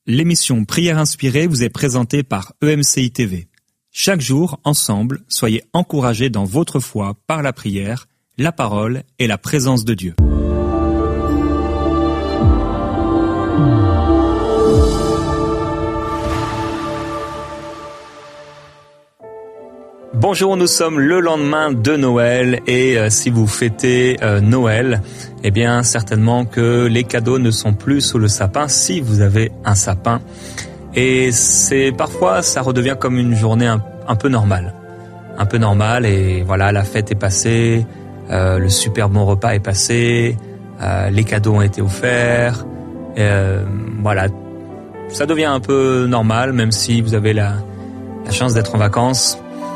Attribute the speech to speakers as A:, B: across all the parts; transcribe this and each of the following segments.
A: L'émission Prière inspirée vous est présentée par EMCI TV. Chaque jour, ensemble, soyez encouragés dans votre foi par la prière, la parole et la présence de Dieu. Bonjour, nous sommes le lendemain de Noël et si vous fêtez Noël, eh bien certainement que les cadeaux ne sont plus sous le sapin si vous avez un sapin. Et parfois ça redevient comme une journée un peu normale. Un peu normale et voilà, la fête est passée, le super bon repas est passé, les cadeaux ont été offerts, voilà. Ça devient un peu normal même si vous avez la chance d'être en vacances.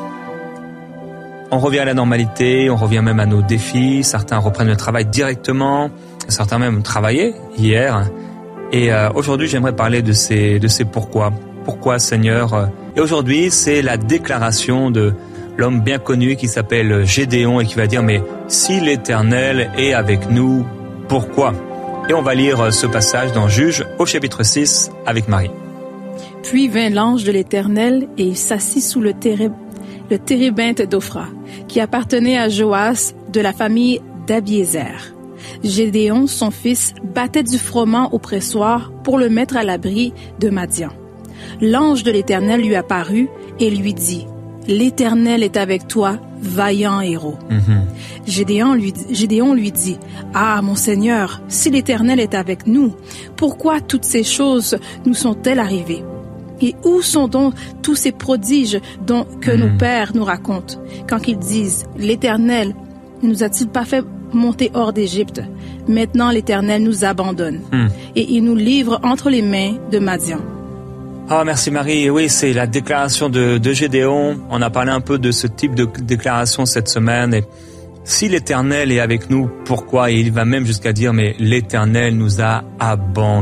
A: On revient à la normalité, on revient même à nos défis. Certains reprennent le travail directement, certains même travaillaient hier. Et aujourd'hui, j'aimerais parler de ces pourquoi. Pourquoi, Seigneur? Et aujourd'hui, c'est la déclaration de l'homme bien connu qui s'appelle Gédéon et qui va dire « Mais si l'Éternel est avec nous, pourquoi ?» Et on va lire ce passage dans Juges au chapitre 6 avec Marie.
B: Puis vint l'ange de l'Éternel et il s'assit sous le térébinthe d'Ophra, qui appartenait à Joas de la famille d'Abiézer. Gédéon, son fils, battait du froment au pressoir pour le mettre à l'abri de Madian. L'ange de l'Éternel lui apparut et lui dit « L'Éternel est avec toi, vaillant héros. » Gédéon lui dit « Ah, mon Seigneur, si l'Éternel est avec nous, pourquoi toutes ces choses nous sont-elles arrivées? Et où sont donc tous ces prodiges que nos pères nous racontent, quand ils disent « L'Éternel ne nous a-t-il pas fait monter hors d'Égypte? Maintenant l'Éternel nous abandonne et il nous livre entre les mains de Madian. »
A: Ah, merci Marie. Oui, c'est la déclaration de Gédéon. On a parlé un peu de ce type de déclaration cette semaine. Et si l'Éternel est avec nous, pourquoi? Et il va même jusqu'à dire « Mais l'Éternel nous a abandonnés. »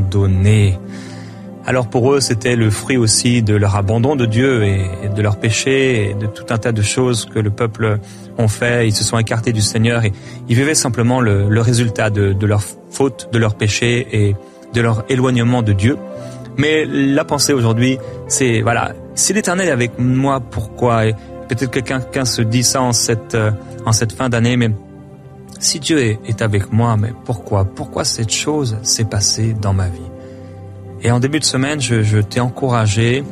A: Alors pour eux, c'était le fruit aussi de leur abandon de Dieu et de leur péché et de tout un tas de choses que le peuple ont fait. Ils se sont écartés du Seigneur et ils vivaient simplement le résultat de leur faute, de leur péché et de leur éloignement de Dieu. Mais la pensée aujourd'hui, c'est voilà, si l'Éternel est avec moi, pourquoi? Et peut-être que quelqu'un se dit ça en cette fin d'année, mais si Dieu est avec moi, mais pourquoi? Pourquoi cette chose s'est passée dans ma vie? Et en début de semaine, je t'ai encouragé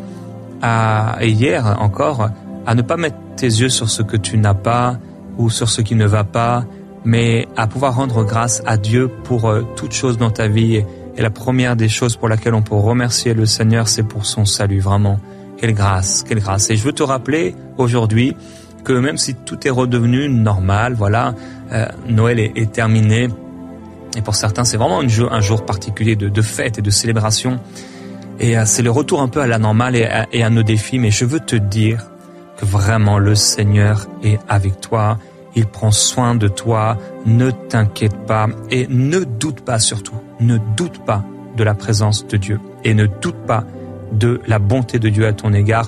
A: et hier encore, à ne pas mettre tes yeux sur ce que tu n'as pas ou sur ce qui ne va pas, mais à pouvoir rendre grâce à Dieu pour toute chose dans ta vie. Et la première des choses pour laquelle on peut remercier le Seigneur, c'est pour son salut, vraiment. Quelle grâce, quelle grâce. Et je veux te rappeler aujourd'hui que même si tout est redevenu normal, voilà, Noël est terminé. Et pour certains, c'est vraiment un jour particulier de fête et de célébration. Et c'est le retour un peu à la normale et à nos défis. Mais je veux te dire que vraiment le Seigneur est avec toi. Il prend soin de toi. Ne t'inquiète pas et ne doute pas surtout. Ne doute pas de la présence de Dieu. Et ne doute pas de la bonté de Dieu à ton égard,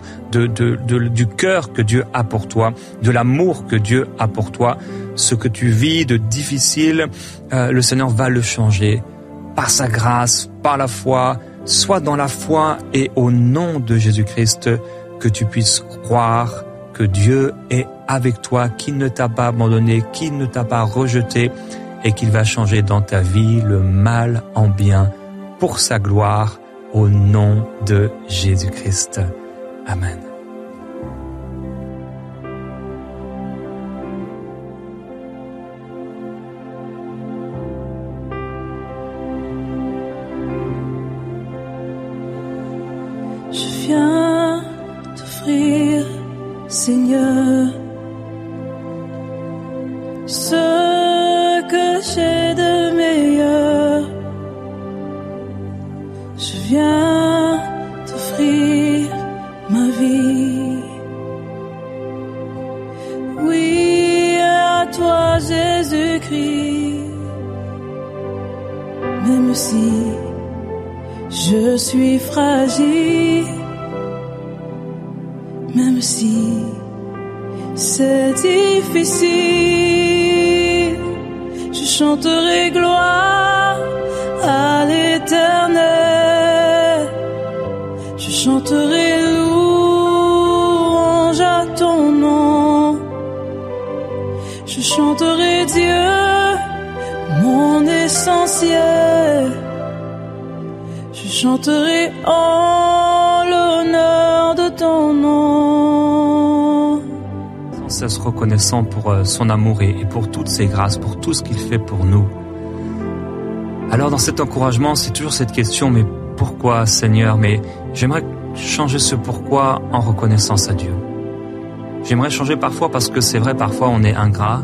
A: du cœur que Dieu a pour toi, de l'amour que Dieu a pour toi. Ce que tu vis de difficile, le Seigneur va le changer par sa grâce, par la foi. Sois dans la foi et au nom de Jésus-Christ, que tu puisses croire que Dieu est avec toi, qu'il ne t'a pas abandonné, qu'il ne t'a pas rejeté et qu'il va changer dans ta vie le mal en bien pour sa gloire. Au nom de Jésus-Christ. Amen.
C: Je viens t'offrir, Seigneur, ce que j'ai de meilleur. Je viens t'offrir ma vie. Oui, à toi Jésus-Christ. Même si je suis fragile, même si c'est difficile, je chanterai gloire à l'Éternel. chanterai louange à ton nom. Je chanterai Dieu, mon essentiel. Je chanterai en l'honneur de ton nom.
A: Sans cesse reconnaissant pour son amour et pour toutes ses grâces, pour tout ce qu'il fait pour nous. Alors dans cet encouragement, c'est toujours cette question, mais pourquoi Seigneur? Mais j'aimerais changer ce pourquoi en reconnaissance à Dieu. J'aimerais changer parfois parce que c'est vrai, parfois on est ingrat,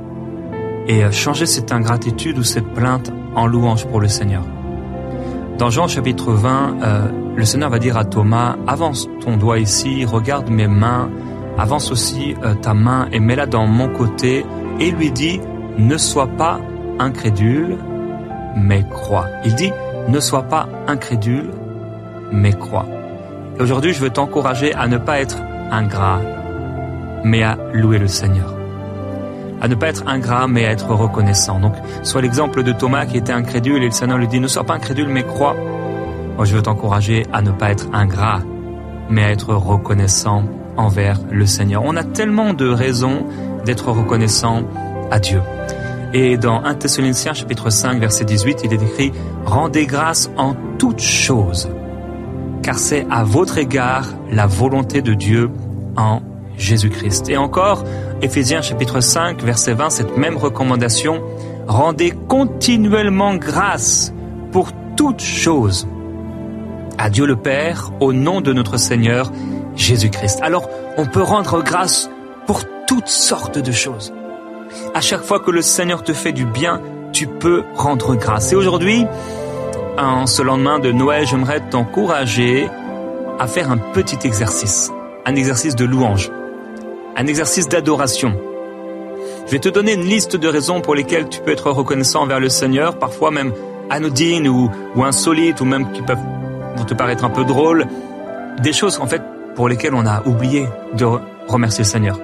A: et changer cette ingratitude ou cette plainte en louange pour le Seigneur. Dans Jean chapitre 20, le Seigneur va dire à Thomas, avance ton doigt ici, regarde mes mains, avance aussi ta main et mets-la dans mon côté, et lui dit, ne sois pas incrédule, mais crois. Il dit, ne sois pas incrédule, mais crois. Et aujourd'hui, je veux t'encourager à ne pas être ingrat, mais à louer le Seigneur. À ne pas être ingrat, mais à être reconnaissant. Donc, soit l'exemple de Thomas qui était incrédule et le Seigneur lui dit, ne sois pas incrédule, mais crois. Moi, je veux t'encourager à ne pas être ingrat, mais à être reconnaissant envers le Seigneur. On a tellement de raisons d'être reconnaissant à Dieu. Et dans 1 Thessaloniciens chapitre 5 verset 18, il est écrit « Rendez grâce en toutes choses, car c'est à votre égard la volonté de Dieu en Jésus-Christ. » Et encore, Éphésiens chapitre 5 verset 20, cette même recommandation « Rendez continuellement grâce pour toutes choses à Dieu le Père au nom de notre Seigneur Jésus-Christ. » Alors, on peut rendre grâce pour toutes sortes de choses. À chaque fois que le Seigneur te fait du bien, tu peux rendre grâce. Et aujourd'hui, en ce lendemain de Noël, j'aimerais t'encourager à faire un petit exercice. Un exercice de louange. Un exercice d'adoration. Je vais te donner une liste de raisons pour lesquelles tu peux être reconnaissant envers le Seigneur, parfois même anodines ou insolites, ou même qui peuvent te paraître un peu drôles. Des choses, en fait, pour lesquelles on a oublié de remercier le Seigneur.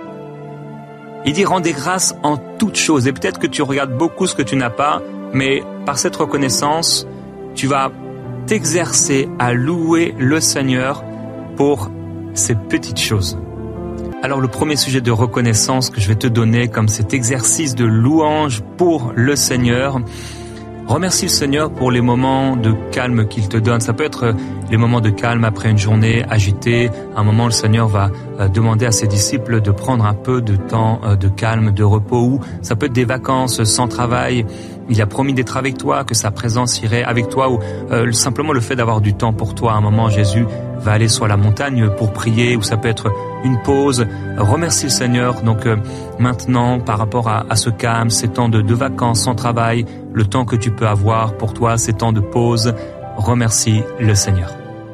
A: Il dit « Rendez grâce en toutes choses ». Et peut-être que tu regardes beaucoup ce que tu n'as pas, mais par cette reconnaissance, tu vas t'exercer à louer le Seigneur pour ces petites choses. Alors le premier sujet de reconnaissance que je vais te donner comme cet exercice de louange pour le Seigneur, remercie le Seigneur pour les moments de calme qu'il te donne. Ça peut être les moments de calme après une journée agitée. À un moment, le Seigneur va demander à ses disciples de prendre un peu de temps de calme, de repos. Ou ça peut être des vacances sans travail. Il a promis d'être avec toi, que sa présence irait avec toi. Ou simplement le fait d'avoir du temps pour toi. À un moment, Jésus va aller sur la montagne pour prier. Ou ça peut être une pause. Remercie le Seigneur. Donc maintenant, par rapport à ce calme, ces temps de vacances sans travail, le temps que tu peux avoir pour toi, ces temps de pause, remercie le Seigneur.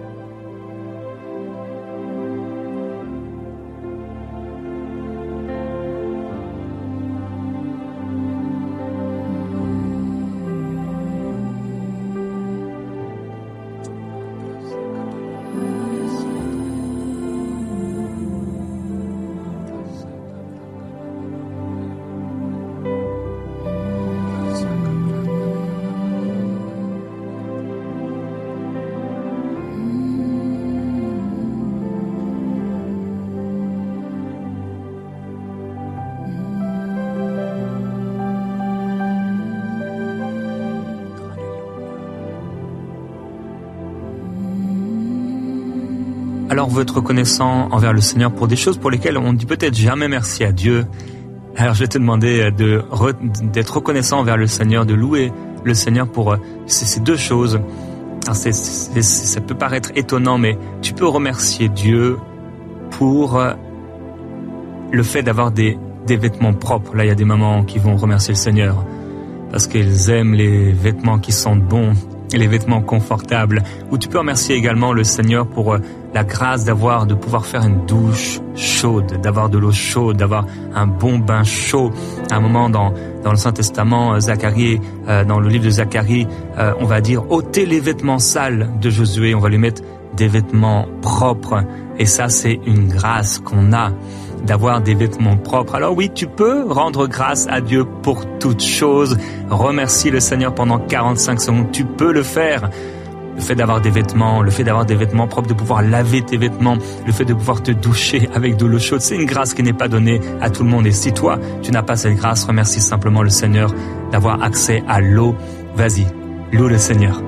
A: Alors on veut être reconnaissant envers le Seigneur pour des choses pour lesquelles on ne dit peut-être jamais merci à Dieu. Alors je vais te demander d'être reconnaissant envers le Seigneur, de louer le Seigneur pour ces deux choses. Alors ça peut paraître étonnant, mais tu peux remercier Dieu pour le fait d'avoir des vêtements propres. Là, il y a des mamans qui vont remercier le Seigneur parce qu'elles aiment les vêtements qui sentent bon, les vêtements confortables. Ou tu peux remercier également le Seigneur pour la grâce de pouvoir faire une douche chaude, d'avoir de l'eau chaude, d'avoir un bon bain chaud. À un moment dans le Saint-Testament, Zacharie, dans le livre de Zacharie, on va dire ôtez les vêtements sales de Josué, on va lui mettre des vêtements propres. Et ça, c'est une grâce qu'on a, d'avoir des vêtements propres. Alors oui, tu peux rendre grâce à Dieu pour toutes choses. Remercie le Seigneur pendant 45 secondes. Tu peux le faire. le fait d'avoir des vêtements propres, de pouvoir laver tes vêtements, le fait de pouvoir te doucher avec de l'eau chaude, c'est une grâce qui n'est pas donnée à tout le monde. Et si toi, tu n'as pas cette grâce, remercie simplement le Seigneur d'avoir accès à l'eau. Vas-y, loue le Seigneur.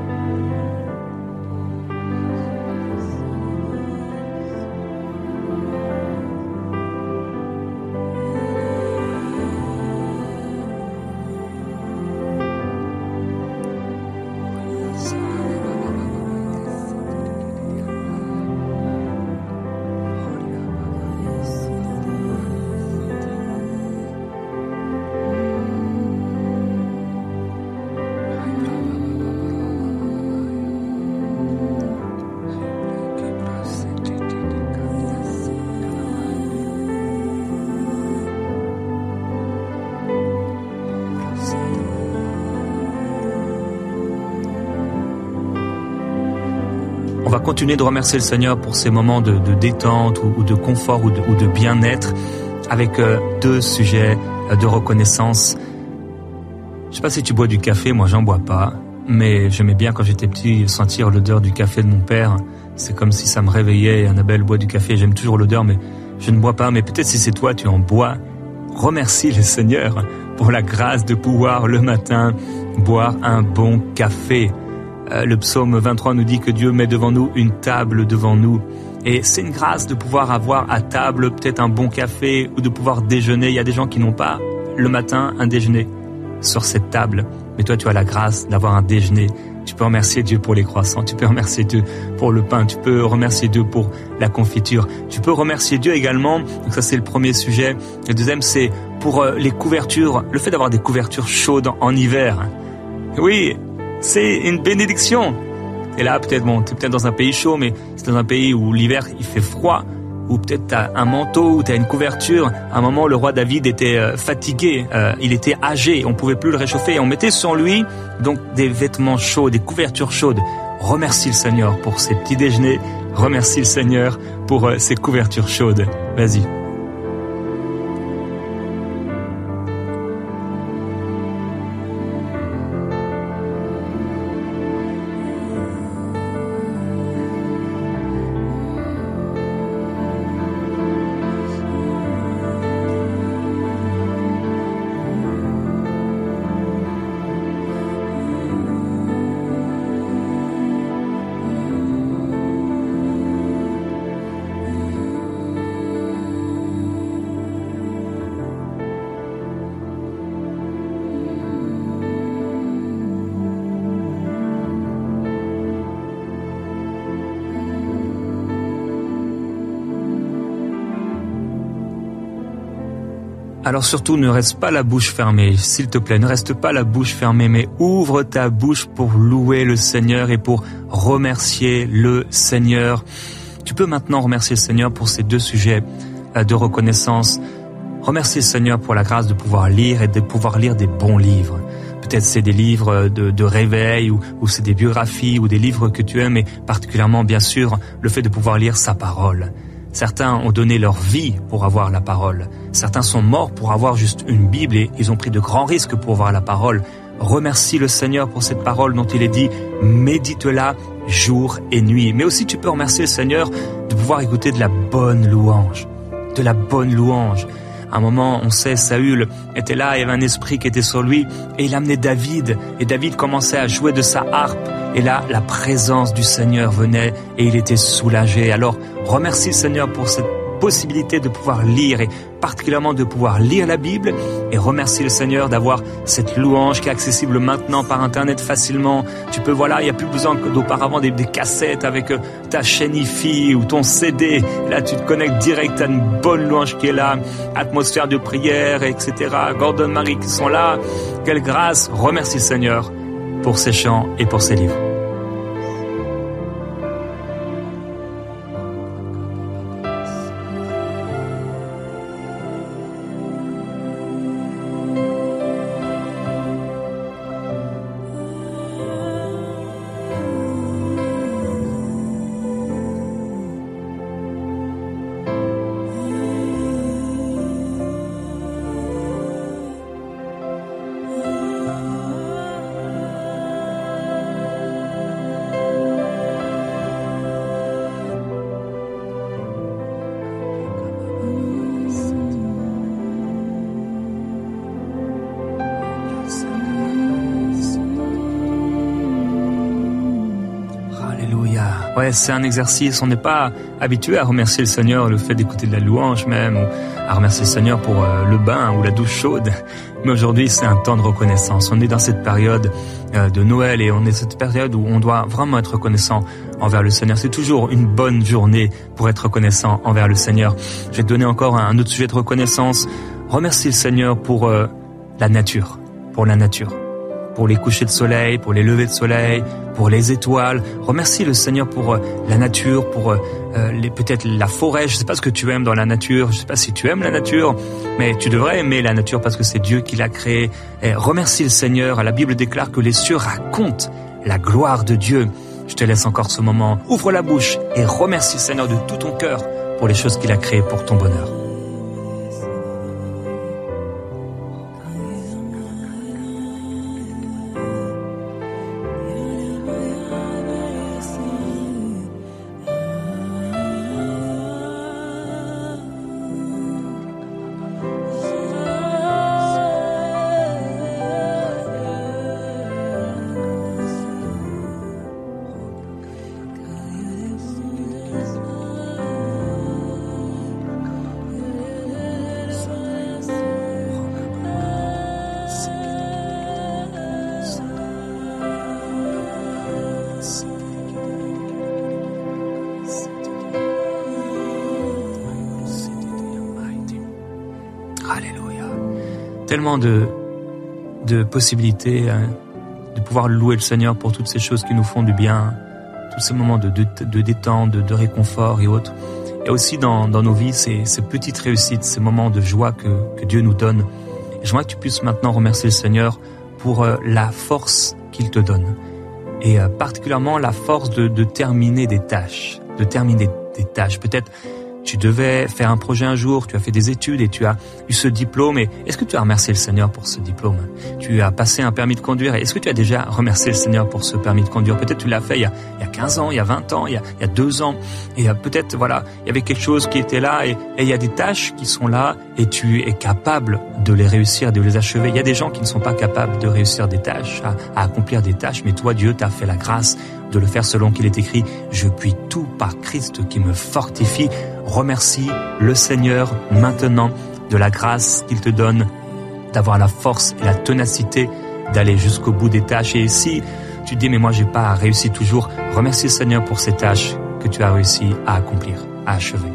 A: On va continuer de remercier le Seigneur pour ces moments de détente ou de confort ou de bien-être avec deux sujets de reconnaissance. Je sais pas si tu bois du café, moi j'en bois pas, mais j'aimais bien quand j'étais petit sentir l'odeur du café de mon père. C'est comme si ça me réveillait. Annabelle boit du café, j'aime toujours l'odeur, mais je ne bois pas. Mais peut-être si c'est toi, tu en bois. Remercie le Seigneur pour la grâce de pouvoir le matin boire un bon café. Le psaume 23 nous dit que Dieu met devant nous une table devant nous. Et c'est une grâce de pouvoir avoir à table peut-être un bon café ou de pouvoir déjeuner. Il y a des gens qui n'ont pas le matin un déjeuner sur cette table. Mais toi, tu as la grâce d'avoir un déjeuner. Tu peux remercier Dieu pour les croissants. Tu peux remercier Dieu pour le pain. Tu peux remercier Dieu pour la confiture. Tu peux remercier Dieu également. Donc ça, c'est le premier sujet. Le deuxième, c'est pour les couvertures. Le fait d'avoir des couvertures chaudes en hiver. Oui, c'est une bénédiction. Et là, peut-être, t'es peut-être dans un pays chaud, mais c'est dans un pays où l'hiver, il fait froid, ou peut-être t'as un manteau, ou t'as une couverture. À un moment, le roi David était fatigué, il était âgé, on pouvait plus le réchauffer, et on mettait sur lui, donc, des vêtements chauds, des couvertures chaudes. Remercie le Seigneur pour ses petits déjeuners, remercie le Seigneur pour ses couvertures chaudes. Vas-y. Alors surtout, ne reste pas la bouche fermée, s'il te plaît, ne reste pas la bouche fermée, mais ouvre ta bouche pour louer le Seigneur et pour remercier le Seigneur. Tu peux maintenant remercier le Seigneur pour ces deux sujets de reconnaissance. Remercier le Seigneur pour la grâce de pouvoir lire et de pouvoir lire des bons livres. Peut-être c'est des livres de réveil ou c'est des biographies ou des livres que tu aimes, et particulièrement, bien sûr, le fait de pouvoir lire sa parole. Certains ont donné leur vie pour avoir la parole. Certains sont morts pour avoir juste une Bible et ils ont pris de grands risques pour avoir la parole. Remercie le Seigneur pour cette parole dont il est dit « médite-la jour et nuit ». Mais aussi tu peux remercier le Seigneur de pouvoir écouter de la bonne louange. De la bonne louange. À un moment, on sait, Saül était là, il y avait un esprit qui était sur lui et il amenait David. Et David commençait à jouer de sa harpe. Et là, la présence du Seigneur venait et il était soulagé. Alors, remercie le Seigneur pour cette possibilité de pouvoir lire et particulièrement de pouvoir lire la Bible, et remercie le Seigneur d'avoir cette louange qui est accessible maintenant par Internet facilement. Tu peux, il n'y a plus besoin d'auparavant des cassettes avec ta chaîne hi-fi ou ton CD. Là, tu te connectes direct à une bonne louange qui est là, atmosphère de prière, etc. Gordon Marie qui sont là. Quelle grâce! Remercie le Seigneur pour ces chants et pour ces livres. Ouais, c'est un exercice. On n'est pas habitué à remercier le Seigneur, le fait d'écouter de la louange même, ou à remercier le Seigneur pour le bain ou la douche chaude. Mais aujourd'hui, c'est un temps de reconnaissance. On est dans cette période de Noël et on est dans cette période où on doit vraiment être reconnaissant envers le Seigneur. C'est toujours une bonne journée pour être reconnaissant envers le Seigneur. Je vais te donner encore un autre sujet de reconnaissance. Remercie le Seigneur pour la nature, pour les couchers de soleil, pour les levées de soleil, pour les étoiles. Remercie le Seigneur pour la nature, pour peut-être la forêt. Je ne sais pas ce que tu aimes dans la nature. Je ne sais pas si tu aimes la nature, mais tu devrais aimer la nature parce que c'est Dieu qui l'a créée. Et remercie le Seigneur. La Bible déclare que les cieux racontent la gloire de Dieu. Je te laisse encore ce moment. Ouvre la bouche et remercie le Seigneur de tout ton cœur pour les choses qu'il a créées pour ton bonheur. Alléluia. Tellement de possibilités de pouvoir louer le Seigneur pour toutes ces choses qui nous font du bien, tous ces moments de détente, de réconfort et autres. Et aussi dans nos vies, ces petites réussites, ces moments de joie que Dieu nous donne. Et j'aimerais que tu puisses maintenant remercier le Seigneur pour la force qu'il te donne. Et particulièrement la force de terminer des tâches. Peut-être tu devais faire un projet un jour, tu as fait des études et tu as eu ce diplôme. Et est-ce que tu as remercié le Seigneur pour ce diplôme? Tu as passé un permis de conduire et est-ce que tu as déjà remercié le Seigneur pour ce permis de conduire? Peut-être tu l'as fait il y a 15 ans, il y a 20 ans, il y a 2 ans. Et peut-être, voilà, il y avait quelque chose qui était là et il y a des tâches qui sont là et tu es capable de les réussir, de les achever. Il y a des gens qui ne sont pas capables de réussir des tâches, à accomplir des tâches, mais toi, Dieu t'a fait la grâce de le faire selon qu'il est écrit. Je puis tout par Christ qui me fortifie. Remercie le Seigneur maintenant de la grâce qu'il te donne, d'avoir la force et la ténacité d'aller jusqu'au bout des tâches. Et si tu te dis, mais moi, j'ai pas réussi toujours, remercie le Seigneur pour ces tâches que tu as réussi à accomplir, à achever.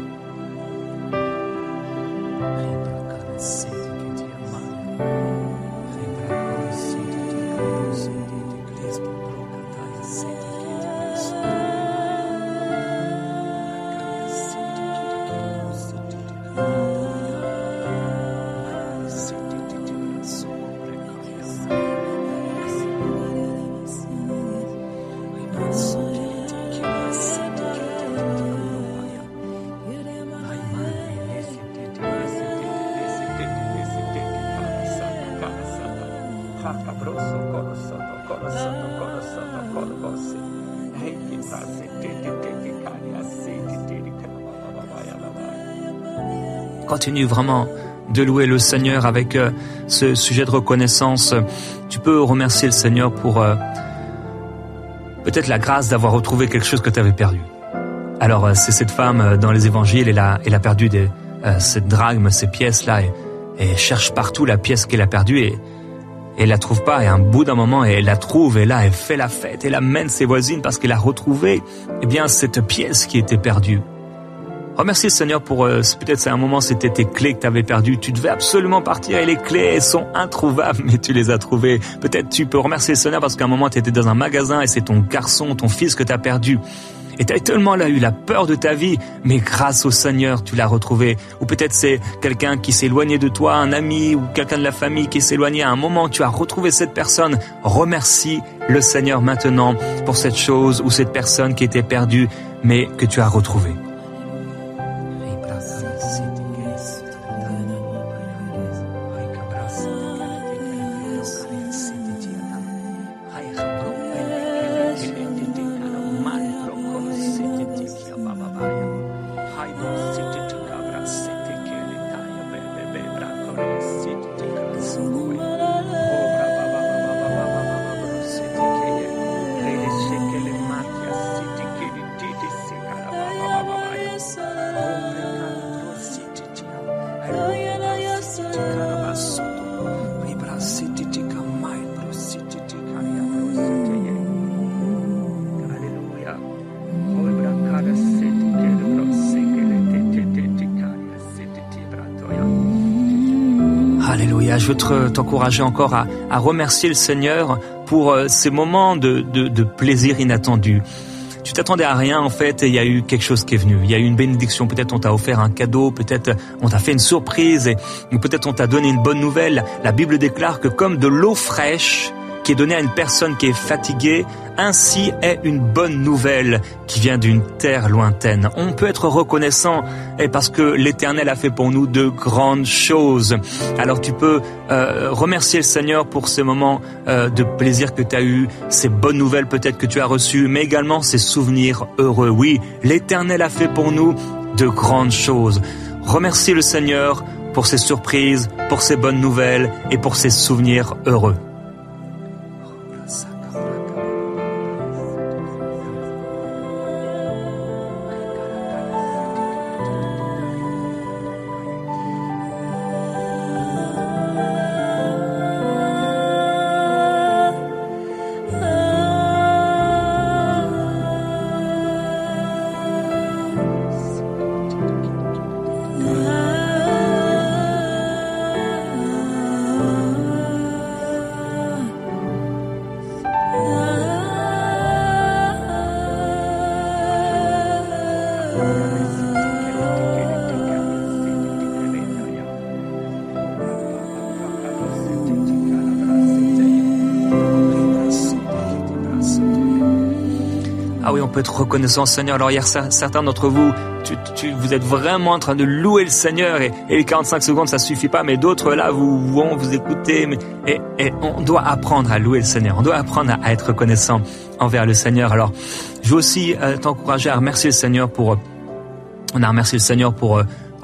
A: Continue vraiment de louer le Seigneur avec ce sujet de reconnaissance. Tu peux remercier le Seigneur pour peut-être la grâce d'avoir retrouvé quelque chose que tu avais perdu. Alors c'est cette femme dans les évangiles, elle a perdu cette drachme, ces pièces-là, et elle cherche partout la pièce qu'elle a perdue et elle la trouve pas. Et à un bout d'un moment, elle la trouve et là, elle fait la fête, elle amène ses voisines parce qu'elle a retrouvé cette pièce qui était perdue. Remercie le Seigneur pour, peut-être c'est un moment, c'était tes clés que tu avais perdues. Tu devais absolument partir et les clés, elles sont introuvables, mais tu les as trouvées. Peut-être tu peux remercier le Seigneur parce qu'à un moment, tu étais dans un magasin et c'est ton garçon, ton fils que tu as perdu. Et tu as tellement eu la peur de ta vie, mais grâce au Seigneur, tu l'as retrouvé. Ou peut-être c'est quelqu'un qui s'est éloigné de toi, un ami ou quelqu'un de la famille qui s'est éloigné. À un moment, tu as retrouvé cette personne. Remercie le Seigneur maintenant pour cette chose ou cette personne qui était perdue, mais que tu as retrouvée. je veux t'encourager encore à remercier le Seigneur pour ces moments de plaisir inattendu. Tu t'attendais à rien en fait et il y a eu quelque chose qui est venu. Il y a eu une bénédiction, peut-être on t'a offert un cadeau, peut-être on t'a fait une surprise ou peut-être on t'a donné une bonne nouvelle. La Bible déclare que comme de l'eau fraîche qui est donnée à une personne qui est fatiguée, ainsi est une bonne nouvelle qui vient d'une terre lointaine. On peut être reconnaissant parce que l'Éternel a fait pour nous de grandes choses. Alors tu peux remercier le Seigneur pour ces moments de plaisir que tu as eu, ces bonnes nouvelles peut-être que tu as reçues, mais également ces souvenirs heureux. Oui, l'Éternel a fait pour nous de grandes choses. Remercie le Seigneur pour ses surprises, pour ses bonnes nouvelles et pour ses souvenirs heureux. Ah oui, on peut être reconnaissant au Seigneur. Alors hier, certains d'entre vous, vous êtes vraiment en train de louer le Seigneur et les 45 secondes, ça suffit pas. Mais d'autres, là, vous écoutez. Et on doit apprendre à louer le Seigneur. On doit apprendre à être reconnaissant envers le Seigneur. Alors, je veux aussi t'encourager à remercier le Seigneur pour... On a remercié le Seigneur pour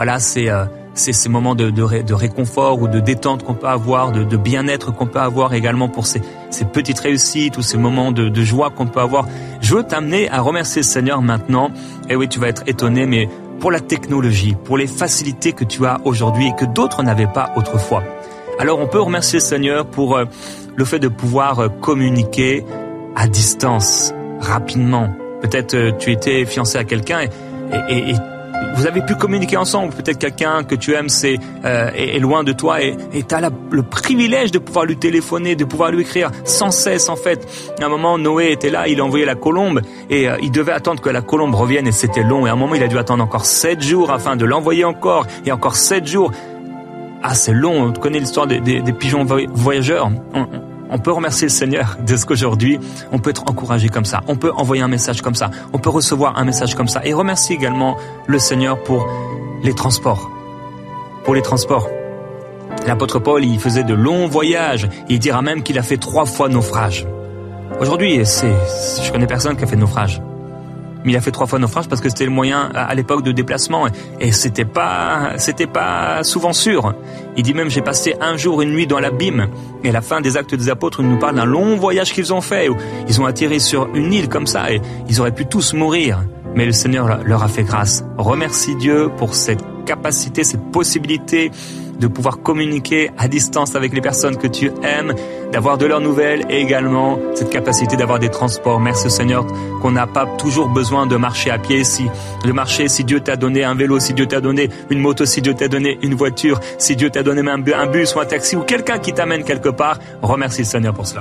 A: ces moments de réconfort ou de détente qu'on peut avoir, de bien-être qu'on peut avoir, également pour ces petites réussites ou ces moments de joie qu'on peut avoir. Je veux t'amener à remercier le Seigneur maintenant. Et oui, tu vas être étonné, mais pour la technologie, pour les facilités que tu as aujourd'hui et que d'autres n'avaient pas autrefois. Alors, on peut remercier le Seigneur pour le fait de pouvoir communiquer à distance, rapidement. Peut-être tu étais fiancé à quelqu'un et vous avez pu communiquer ensemble. Peut-être quelqu'un que tu aimes est loin de toi et tu as le privilège de pouvoir lui téléphoner, de pouvoir lui écrire sans cesse en fait. À un moment, Noé était là, il a envoyé la colombe et il devait attendre que la colombe revienne et c'était long. Et à un moment, il a dû attendre encore 7 jours afin de l'envoyer encore et encore 7 jours. Ah, c'est long, on connaît l'histoire des pigeons voyageurs. On peut remercier le Seigneur de ce qu'aujourd'hui, on peut être encouragé comme ça, on peut envoyer un message comme ça, on peut recevoir un message comme ça. Et remercier également le Seigneur pour les transports. Pour les transports. L'apôtre Paul, il faisait de longs voyages. Il dira même qu'il a fait 3 fois naufrage. Aujourd'hui, je connais personne qui a fait naufrage. Mais il a fait 3 fois naufrage parce que c'était le moyen à l'époque de déplacement et c'était pas souvent sûr. Il dit même, j'ai passé 1 jour, 1 nuit dans l'abîme. Et à la fin des Actes des Apôtres, il nous parle d'un long voyage qu'ils ont fait où ils ont atterri sur une île comme ça et ils auraient pu tous mourir. Mais le Seigneur leur a fait grâce. Remercie Dieu pour cette capacité, cette possibilité de pouvoir communiquer à distance avec les personnes que tu aimes, d'avoir de leurs nouvelles et également cette capacité d'avoir des transports. Merci Seigneur qu'on n'a pas toujours besoin de marcher à pied. Si Dieu t'a donné un vélo, si Dieu t'a donné une moto, si Dieu t'a donné une voiture, si Dieu t'a donné même un bus ou un taxi ou quelqu'un qui t'amène quelque part, remercie le Seigneur pour cela.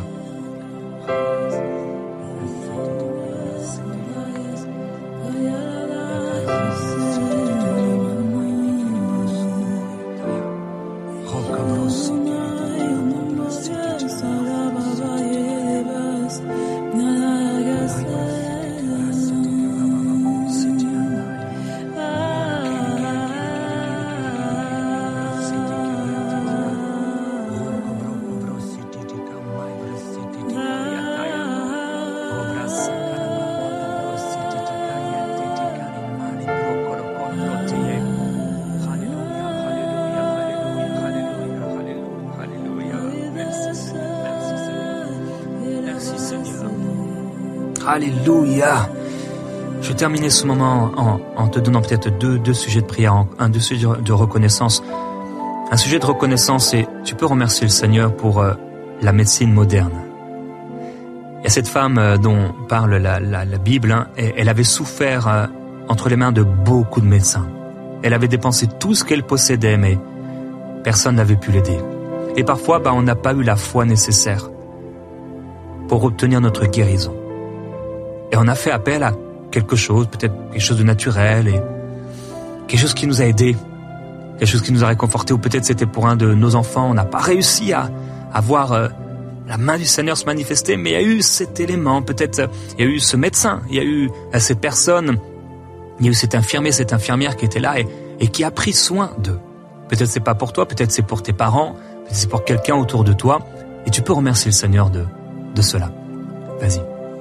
A: Alléluia. Je vais terminer ce moment en te donnant peut-être deux sujets de prière, deux sujets de reconnaissance. Un sujet de reconnaissance, c'est tu peux remercier le Seigneur pour la médecine moderne. Il y a cette femme dont parle la Bible, et elle avait souffert entre les mains de beaucoup de médecins. Elle avait dépensé tout ce qu'elle possédait, mais personne n'avait pu l'aider. Et parfois, on n'a pas eu la foi nécessaire pour obtenir notre guérison. Et on a fait appel à quelque chose, peut-être quelque chose de naturel, et quelque chose qui nous a aidés, quelque chose qui nous a réconfortés, ou peut-être c'était pour un de nos enfants, on n'a pas réussi à voir la main du Seigneur se manifester, mais il y a eu cet élément, peut-être il y a eu ce médecin, il y a eu cette personne, il y a eu cet infirmier, cette infirmière qui était là et qui a pris soin d'eux. Peut-être c'est pas pour toi, peut-être c'est pour tes parents, peut-être c'est pour quelqu'un autour de toi, et tu peux remercier le Seigneur de cela. Vas-y.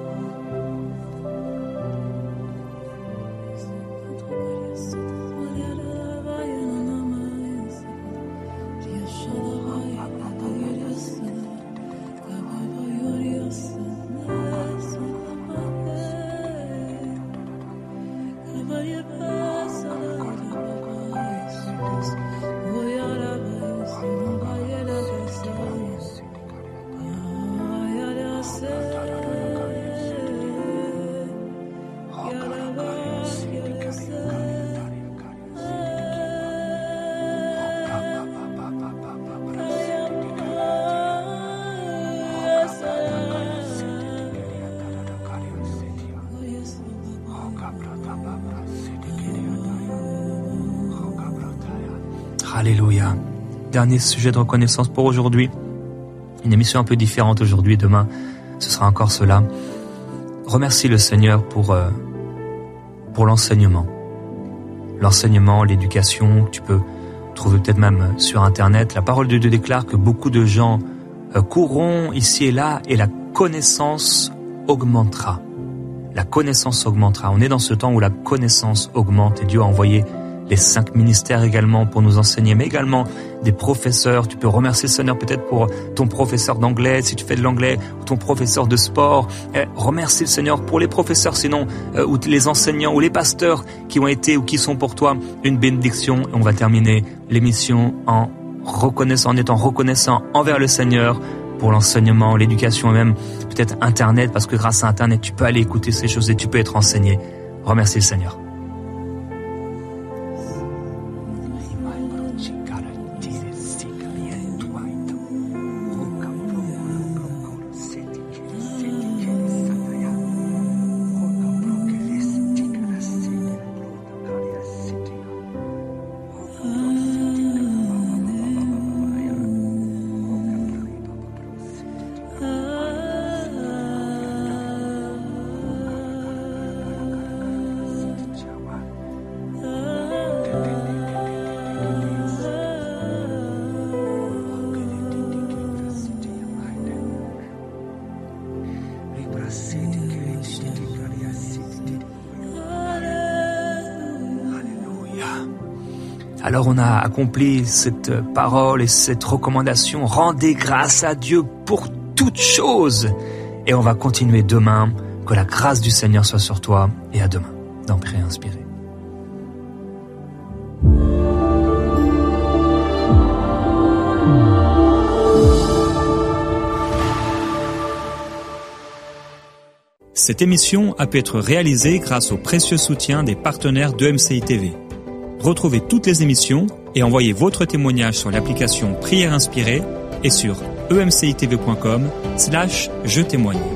A: Alléluia. Dernier sujet de reconnaissance pour aujourd'hui. Une émission un peu différente aujourd'hui. Demain, ce sera encore cela. Remercie le Seigneur pour l'enseignement. L'enseignement, l'éducation, tu peux trouver peut-être même sur Internet. La parole de Dieu déclare que beaucoup de gens courront ici et là et la connaissance augmentera. La connaissance augmentera. On est dans ce temps où la connaissance augmente et Dieu a envoyé les 5 ministères également pour nous enseigner, mais également des professeurs. Tu peux remercier le Seigneur peut-être pour ton professeur d'anglais, si tu fais de l'anglais, ou ton professeur de sport. Remercie le Seigneur pour les professeurs, sinon, ou les enseignants, ou les pasteurs qui ont été ou qui sont pour toi une bénédiction. Et on va terminer l'émission en étant reconnaissant envers le Seigneur pour l'enseignement, l'éducation et même peut-être Internet, parce que grâce à Internet, tu peux aller écouter ces choses et tu peux être enseigné. Remercie le Seigneur. Alors on a accompli cette parole et cette recommandation. Rendez grâce à Dieu pour toutes choses. Et on va continuer demain. Que la grâce du Seigneur soit sur toi. Et à demain dans Prier et Inspirer. Cette émission a pu être réalisée grâce au précieux soutien des partenaires d'EMCI TV. Retrouvez toutes les émissions et envoyez votre témoignage sur l'application Prière Inspirée et sur emcitv.com/je témoigne.